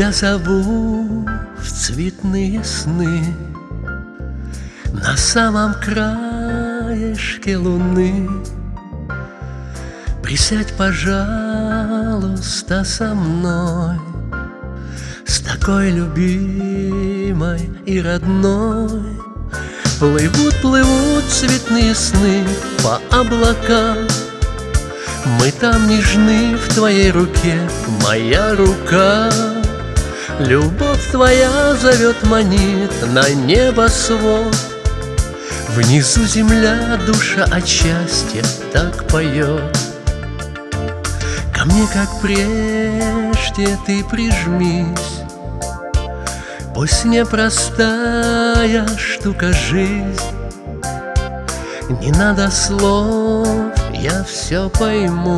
Тебя зову в цветные сны, на самом краешке луны. Присядь, пожалуйста, со мной, с такой любимой и родной. Плывут, плывут цветные сны по облакам. Мы там нежны в твоей руке, моя рука. Любовь твоя зовет, манит на небосвод. Внизу земля, душа от счастья так поет. Ко мне, как прежде, ты прижмись. Пусть непростая штука жизнь, не надо слов, я все пойму.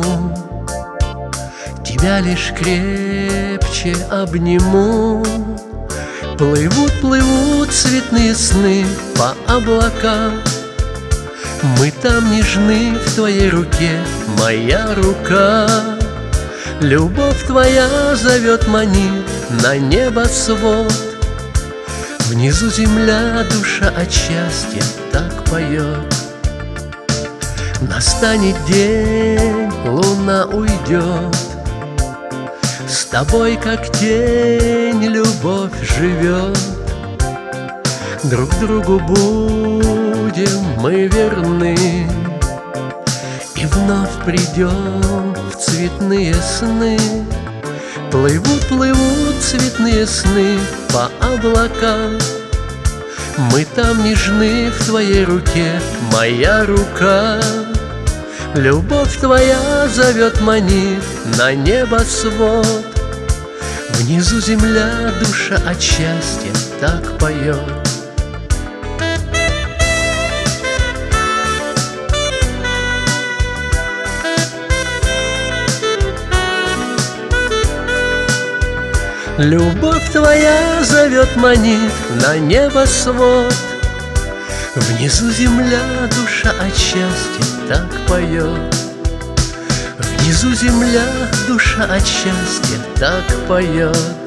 Тебя лишь крепче обниму. Плывут, плывут цветные сны по облакам. Мы там нежны в твоей руке, моя рука. Любовь твоя зовет, манит на небосвод. Внизу земля, душа от счастья так поет. Настанет день, луна уйдет. С тобой, как тень, любовь живет. Друг другу будем мы верны, и вновь придем в цветные сны. Плывут, плывут цветные сны по облакам. Мы там нежны в твоей руке, моя рука. Любовь твоя зовет, манит на небосвод. Внизу земля, душа от счастья так поет. Любовь твоя зовет, манит на небосвод. Внизу земля, душа от счастья так поет. Внизу земля, душа от счастья так поет.